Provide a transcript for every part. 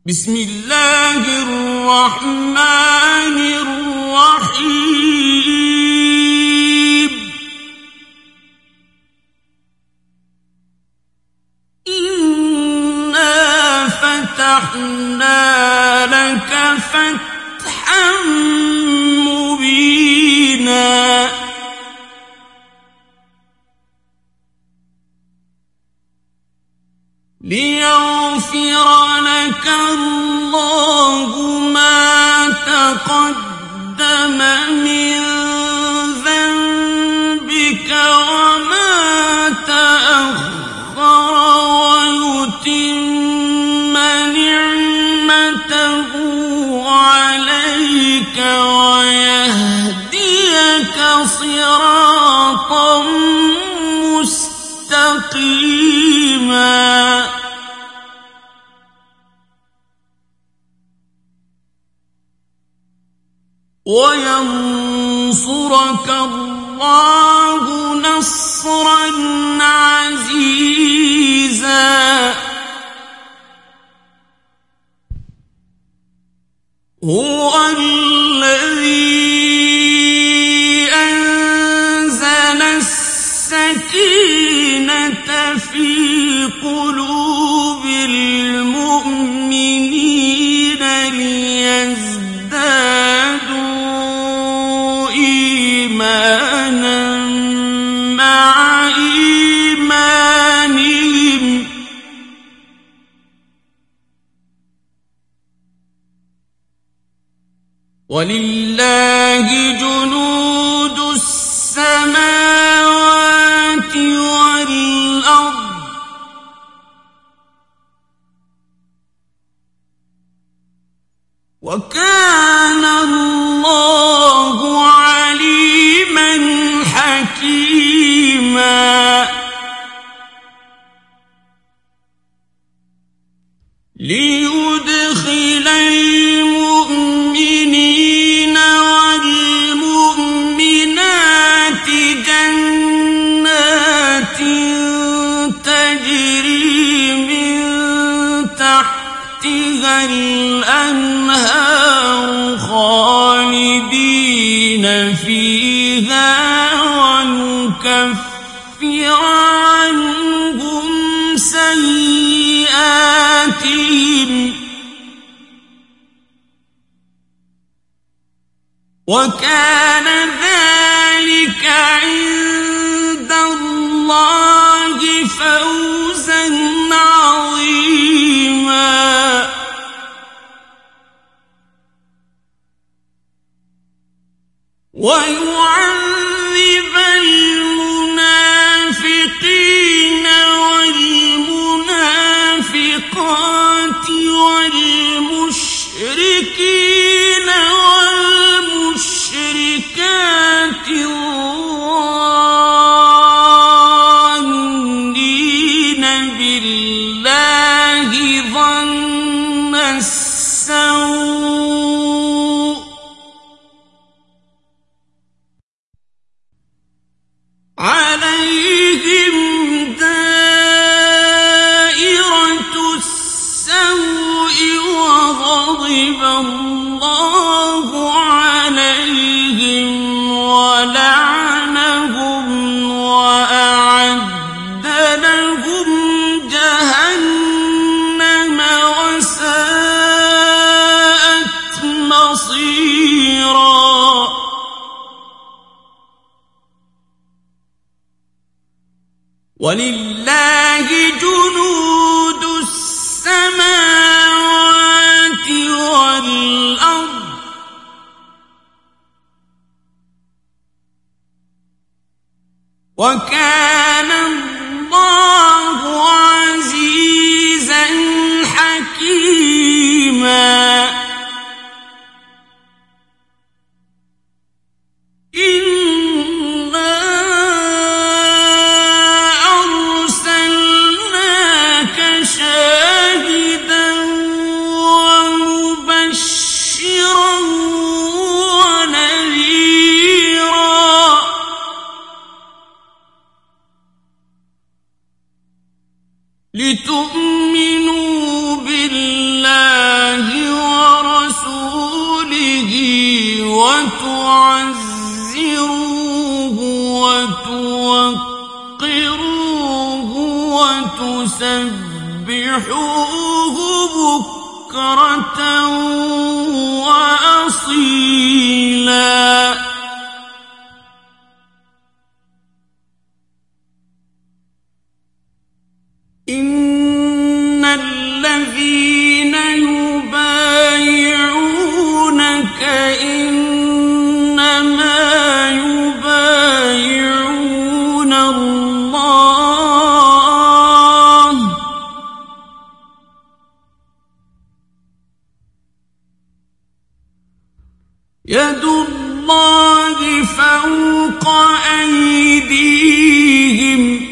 بسم الله الرحمن الرحيم إنا فتحنا لك فتحا مبينا ليغفر لك الله ما تقدم من ذنبك وما تأخر ويتم نعمته عليك ويهديك صراطا مستقيما وينصرك الله نصرا عزيزا هو الذي أنزل السكينة في قلوب المؤمنين ليزدادوا إيمانا مع إيمانهم ولله جنود السماوات والأرض وكان الله عليما حكيما ليدخل المؤمنين والمؤمنات جنات تجري من تحتها الأنهار خالدين فيها ويكفر عنهم سيئاتهم وكان ذلك عند الله فوزا عظيما ويعذب المنافقين والمنافقات والمشركين والمشركات الظانين بالله ظن السوء عليهم دائرة السوء وغضب الله عليهم ولعنهم وأعد لهم جهنم وساءت مصيرا ولله جنود السماوات والأرض وكان الله عزيزا حكيما شاهدا ومبشرا ونذيرا وتعزروه وتوقروه وتسبحوه بكرة وأصيلا إن الذين يبايعونك إنما يبايعون الله يد الله فوق أيديهم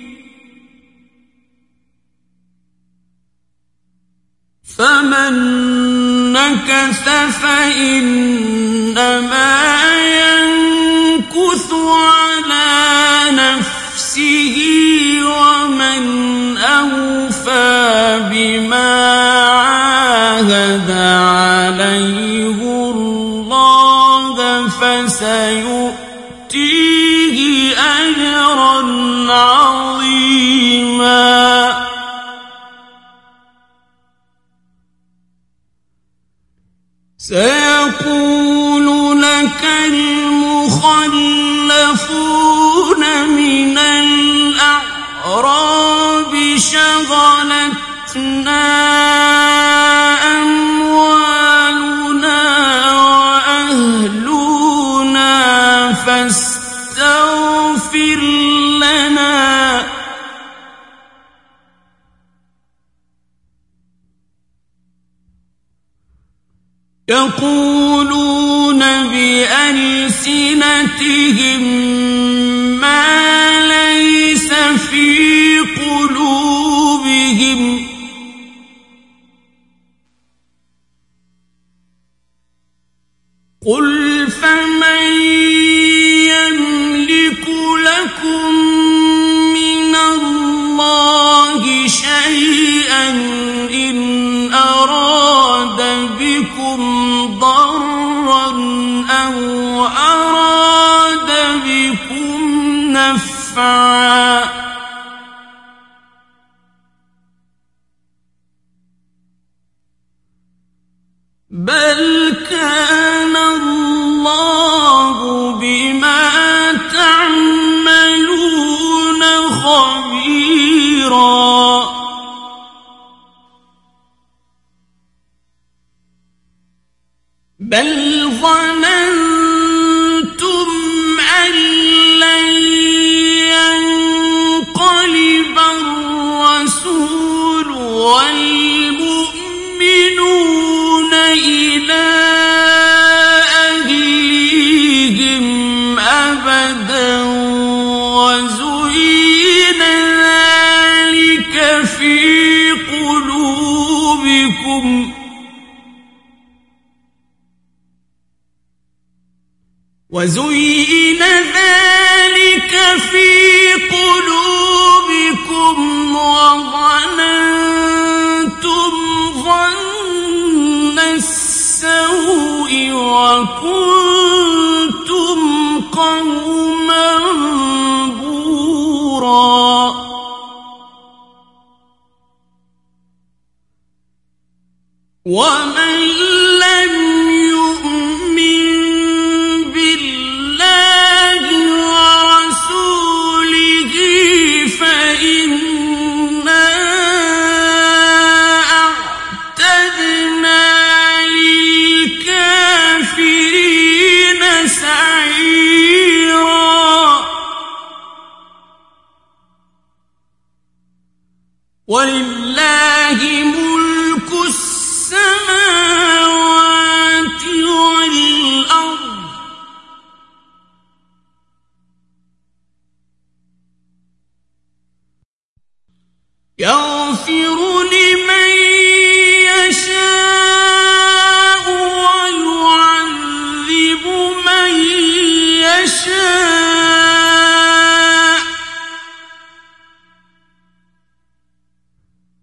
فمن نكث فإنما ينكث على نفسه ومن أوفى بما عاهد عليه الله فسيؤتيه أجرا عظيما سيقول لك المخلفون من الأعراب شغلتنا أموالنا وأهلنا فاستغفر لنا يقولون بألسنتهم ما ليس في قلوبهم قل فمن يملك لكم من الله شيئا إن أراد بكم ضرا أو أراد بكم نفعا بل كان الله بما تعملون خبيرا بل ظننتم أن لن ينقلب الرسول والمؤمنون إلى أهليهم أبدا وزين ذلك في قلوبكم وزين ذلك في قلوبكم وظننتم ظن السوء وكنتم قوما بورا ومن لم يؤمن بالله ورسوله فإنا أعتدنا للكافرين سعيرا ولله ملك السماوات والأرض يغفر لمن يشاء ويعذب من يشاء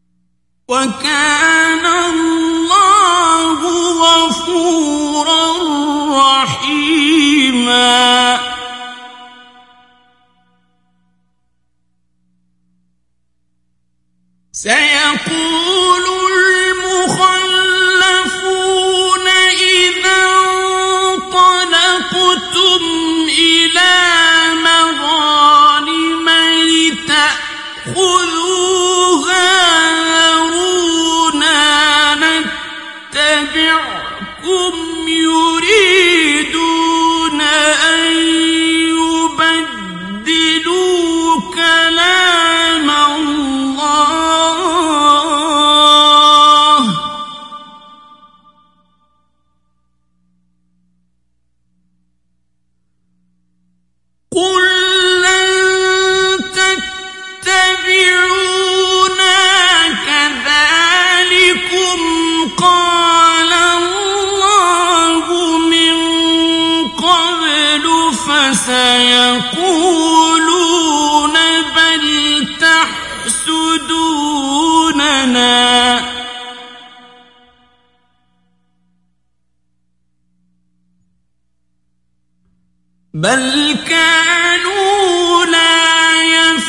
بل كانوا لا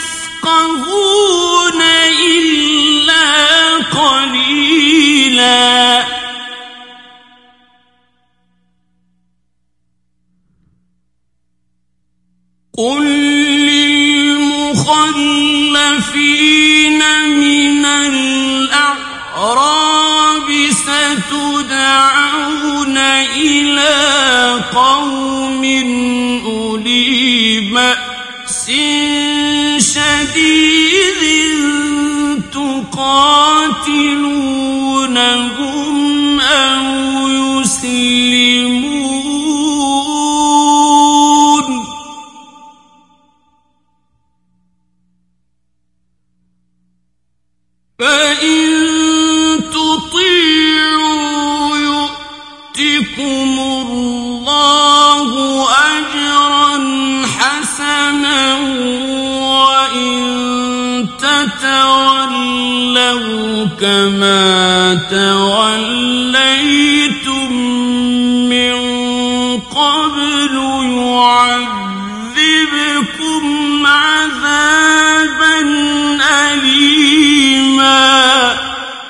يفقهون إلا قليلا قل للمخلفين من الأعراب ستدعون إلى قوم أولي بأس شديد تقاتلونهم أو يسلمون فإن تطيعوا يؤتكم الله أجرا حسنا وإن تتولوا كما توليتم من قبل يعذبكم عذابا أليما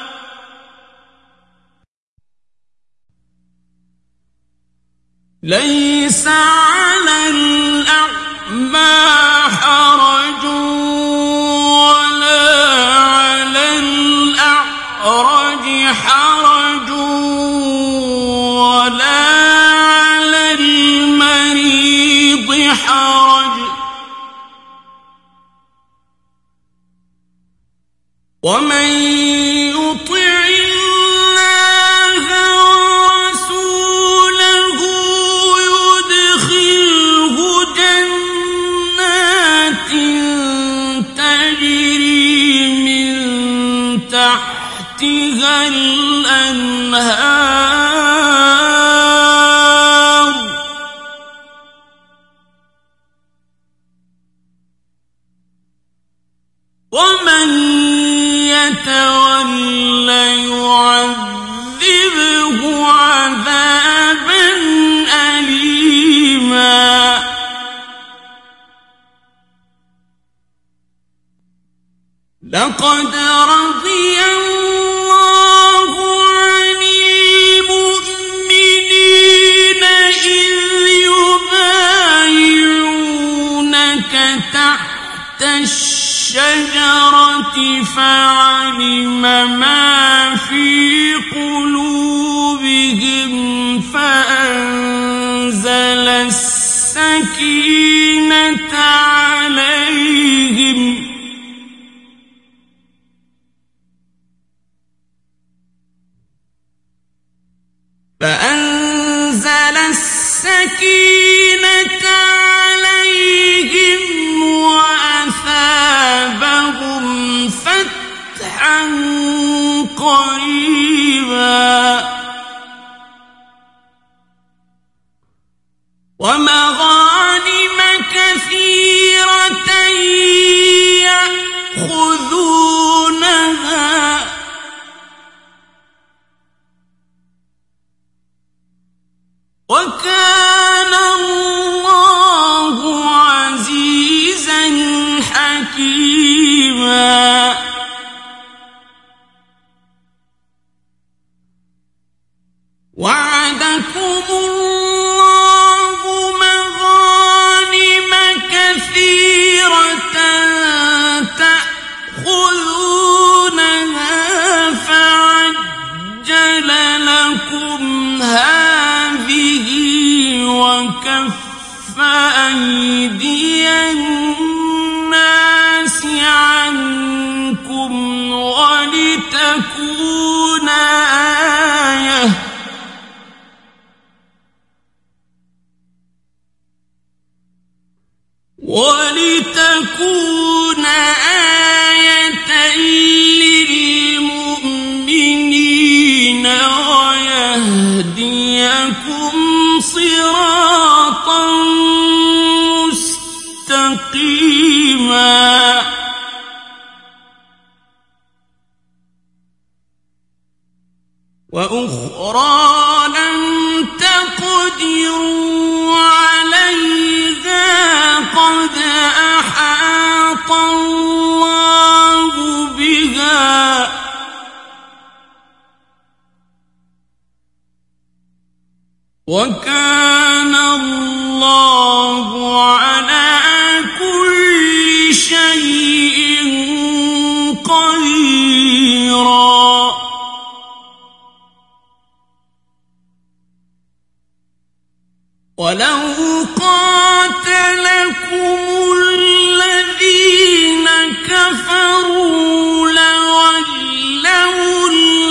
ليس على الأعمى حرج ولا على الأعرج حرج ولا على المريض حرج ومن يطع الله ورسوله يدخله جنات تجري من تحتها الأنهار ومن يتول يعذبه عذابا أليما لقد رضي الله عن المؤمنين إذ يبايعونك تحت الشجرة فعلم ما في قلوبهم فأنزل السكينة عليهم وأثابهم فتحا قريبا ومغانم كثيرة يأخذونها وكان الله عزيزا حكيما وعدكم الله مغانم كثيرة تأخذونها فعجل لكم هذه وكف أيدي الناس عنكم ولتكون آية للمؤمنين ويهديكم صراطا مستقيما وأخرى لم تقدروا عليها وكان الله على كل شيء قديرا ولو قاتلكم الذين كفروا لولوا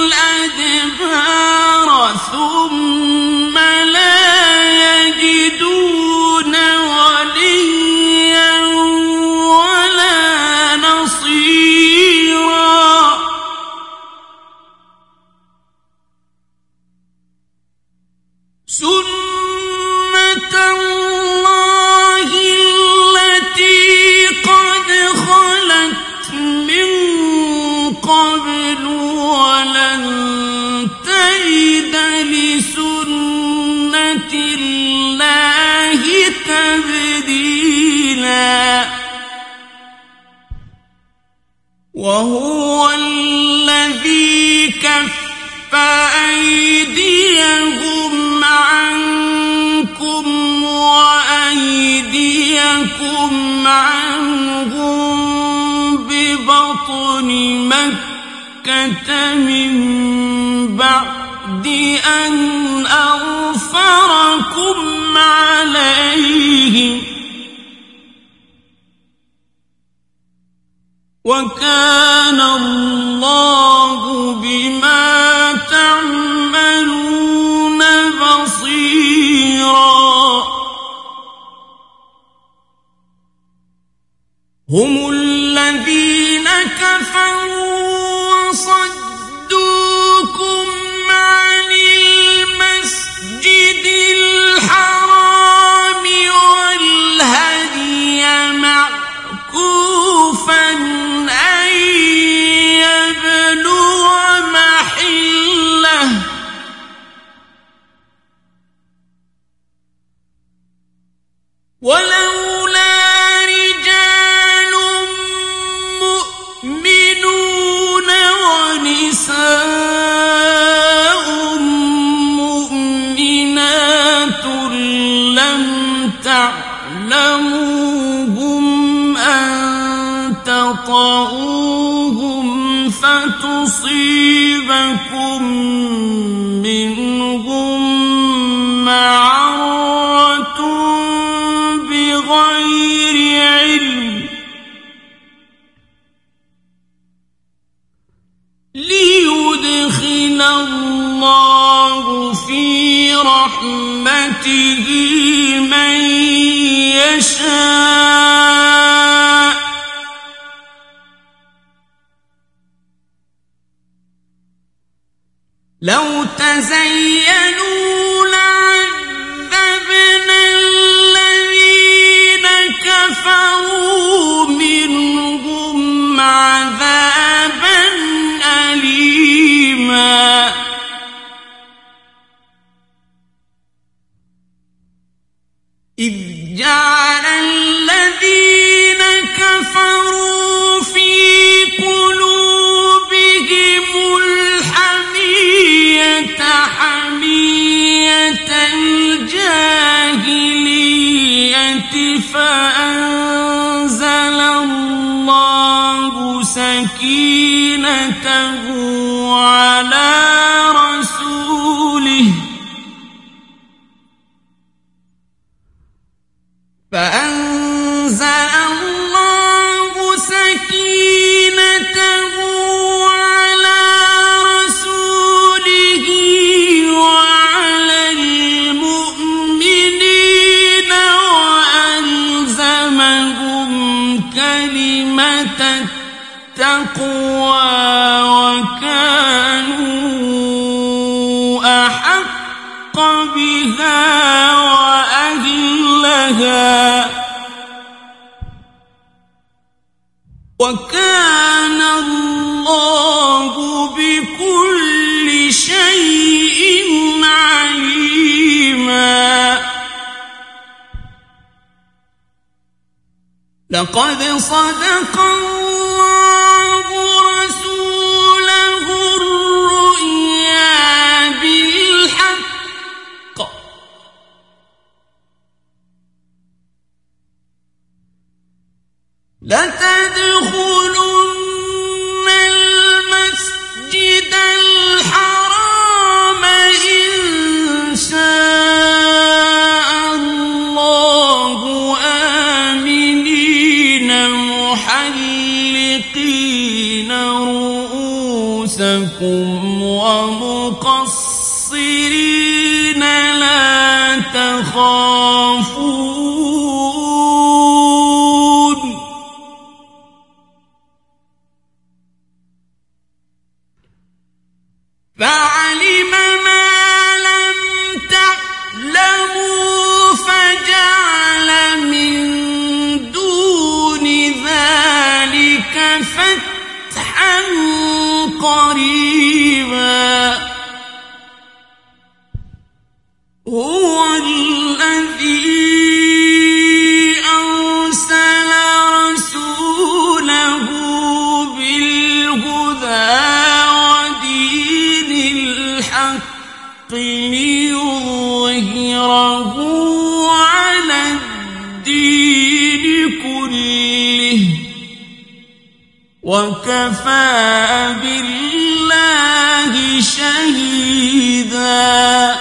الأدبار ثم لا يجدون وليا ولا نصيرا سنة الله التي قد خلت من قبل ولن تجد لسنة الله تبديلا وهو الذي كف أيديهم عنكم وأيديكم عنهم ببطن مكة من بعد أن أظفركم عليهم وكان الله بما تعملون بصيرا هم الذين كفروا وصدوكم عن المسجد الحرام والهدي معكوفا أن يبلغ محله ولولا رجال مؤمنون ونساء مؤمنات لم تعلموهم أن تطؤوهم فتصيبكم منهم معرة بغير علم ليدخل الله في رحمته من يشاء لو تزينوا لعذبنا الذين كفروا منهم عذابا أليما إذ جعل الذين كفروا في قلوبهم الحمية حمية الجاهلية فأنزل الله سكينته على رسوله وعلى المؤمنين وألزمهم كلمة التقوى وكانوا أحق بها وأهلها وكان الله بكل شيء عليما لقد صدق الله رسوله الرؤيا بالحق المبصرين لا تخافون فعلم ما لم تعلموا فجعل من دون ذلك فتحا قريبا هو الذي أرسل رسوله بالهدى ودين الحق ليظهره على الدين كله وكفى بالله شهيدا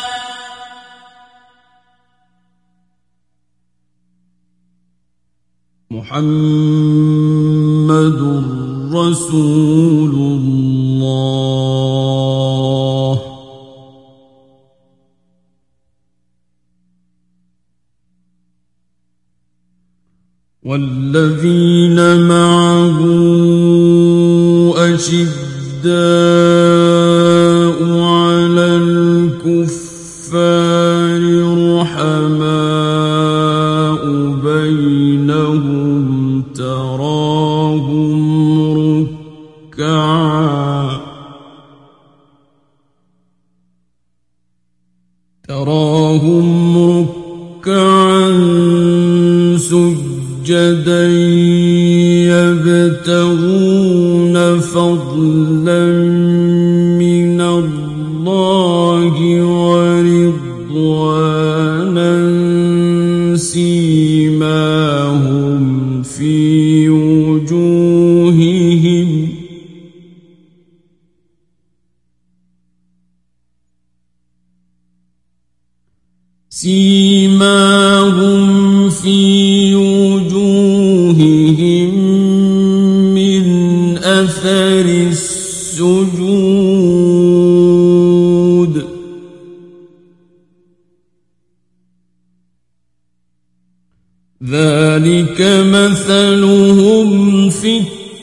محمد رسول الله والذين معه أشداء على الكفار رحماء بينهم تراهم ركعا سجدا يبتغون فضلا من الله ورضوانا سيماهم في وجوههم من أثر السجود ذلك مثلهم في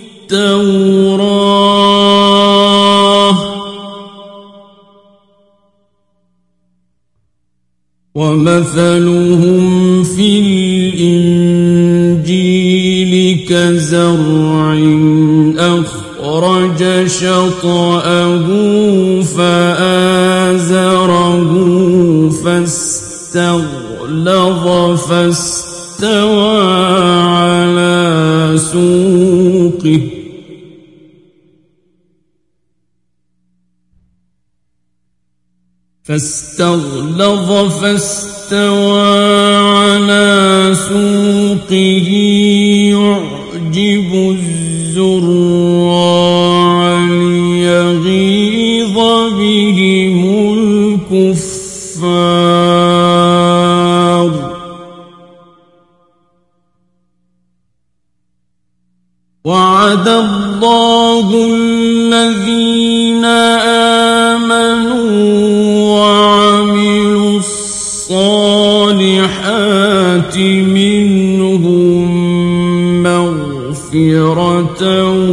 التوراة ومثلهم في الإنجيل كزرع أخرج شطأه فآزره فاستغلظ فاستوى على سوقه يعجب الزراع ليغيظ بهم الكفار وعد الله الذين آمنوا وعملوا الصالحات منهم مغفرة